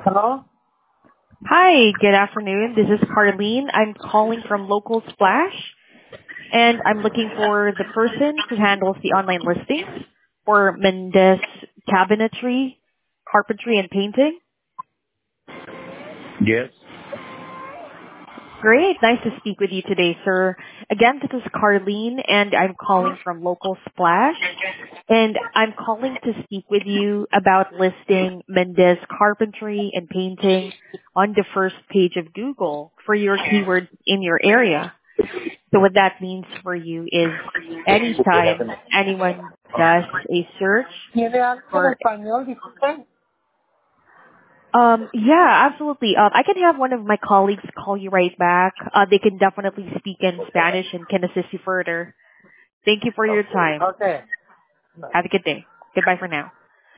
Hello? Hi, good afternoon. This is Carlene. I'm calling from Local Splash, and I'm looking for the person who handles the online listings for Mendez Cabinetry, Carpentry, and Painting. Yes. Great. Nice to speak with you today, sir. Again, this is Carlene, and I'm calling from Local Splash, and I'm calling to speak with you about listing Mendez Carpentry and Painting on the first page of Google for your keywords in your area. So what that means for you is anytime anyone does a search ¿Tiene algo en for español, disculpe? yeah, absolutely. I can have one of my colleagues call you right back. They can definitely speak in Spanish and can assist you further. Thank you for your time. Okay. Have a good day. Goodbye for now.